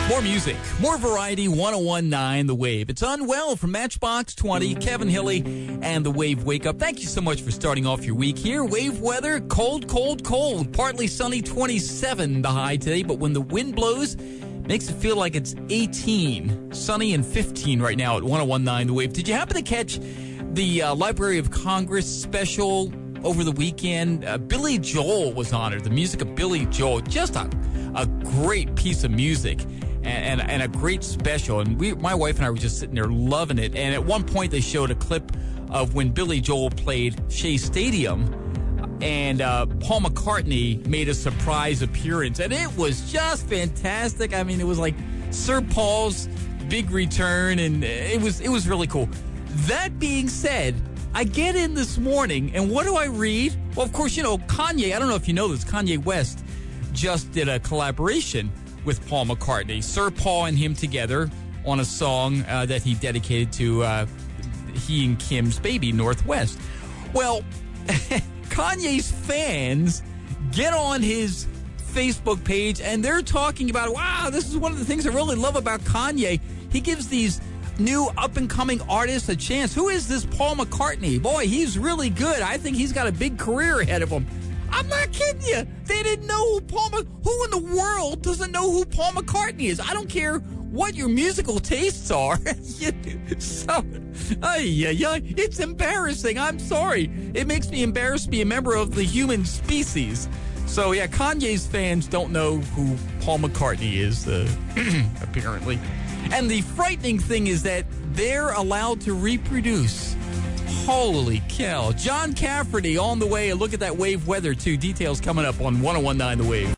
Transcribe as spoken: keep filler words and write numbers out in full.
More music, more variety, one oh one point nine The Wave. It's Unwell from Matchbox twenty, Kevin Hilly, and The Wave Wake Up. Thank you so much for starting off your week here. Wave weather, cold, cold, cold. Partly sunny, twenty-seven the high today, but when the wind blows, makes it feel like it's eighteen. Sunny and fifteen right now at one oh one point nine The Wave. Did you happen to catch the uh, Library of Congress special over the weekend? Uh, Billy Joel was honored. The music of Billy Joel. Just a, a great piece of music. And, and, and a great special. And we, my wife and I were just sitting there loving it. And at one point they showed a clip of when Billy Joel played Shea Stadium. And uh, Paul McCartney made a surprise appearance. And it was just fantastic. I mean, it was like Sir Paul's big return. And it was, it was really cool. That being said, I get in this morning, and what do I read? Well, of course, you know, Kanye, I don't know if you know this, Kanye West just did a collaboration with Paul McCartney. Sir Paul and him together on a song uh, that he dedicated to uh, he and Kim's baby, Northwest. Well, Kanye's fans get on his Facebook page, and they're talking about, wow, this is one of the things I really love about Kanye. He gives these new up-and-coming artists a chance. Who is this Paul McCartney? Boy, he's really good. I think he's got a big career ahead of him. I'm not kidding you. They didn't know who Paul Mc- Who in the world doesn't know who Paul McCartney is? I don't care what your musical tastes are. so, ay, ay, ay, it's embarrassing. I'm sorry. It makes me embarrassed to be a member of the human species. So, yeah, Kanye's fans don't know who Paul McCartney is, uh, apparently. And the frightening thing is that they're allowed to reproduce. Holy cow. John Cafferty on the way. A look at that wave weather, too. Details coming up on one oh one point nine The Wave.